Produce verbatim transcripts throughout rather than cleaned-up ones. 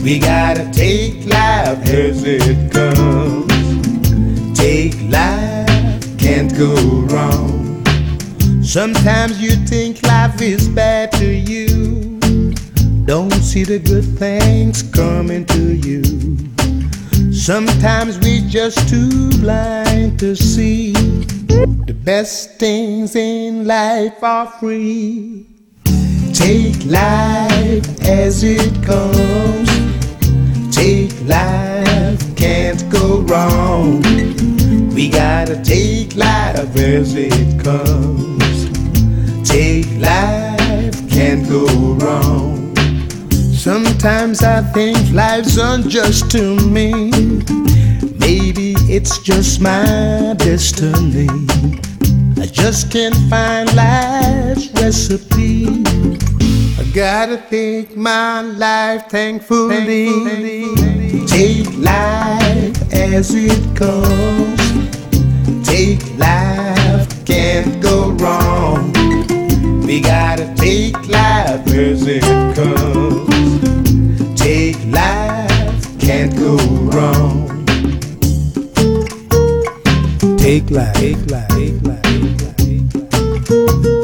We gotta take life as it comes. Take life, can't go wrong. Sometimes you think life is bad to you. Don't see the good things coming to you. Sometimes we just too blind to see. The best things in life are free. Take life as it comes. Take life, can't go wrong. We gotta take life as it comes. Take life, can't go wrong. Sometimes I think life's unjust to me. Maybe it's just my destiny. I just can't find life's recipe. I gotta take my life thankfully. Take life as it comes. Take life, can't go wrong. We gotta take life as it comes. Take life, can't go wrong. Take life, take life, take life, take life, take life.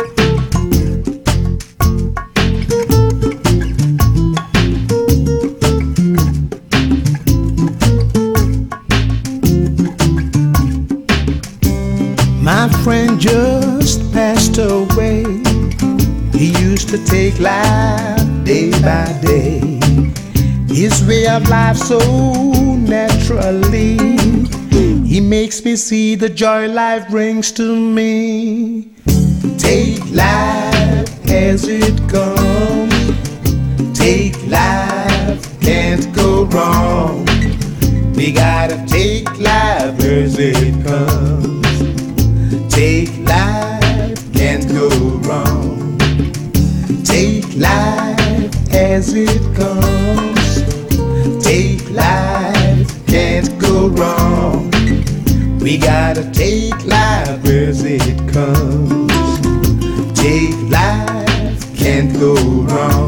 My friend just passed away. He used to take life day by day. His way of life so naturally. He makes me see the joy life brings to me. Take life as it comes. Take life, can't go wrong. We gotta take life as it comes. Take life, can't go wrong. Take life as it comes. Take life, can't go wrong. We gotta take life as it comes. Take life, can't go wrong.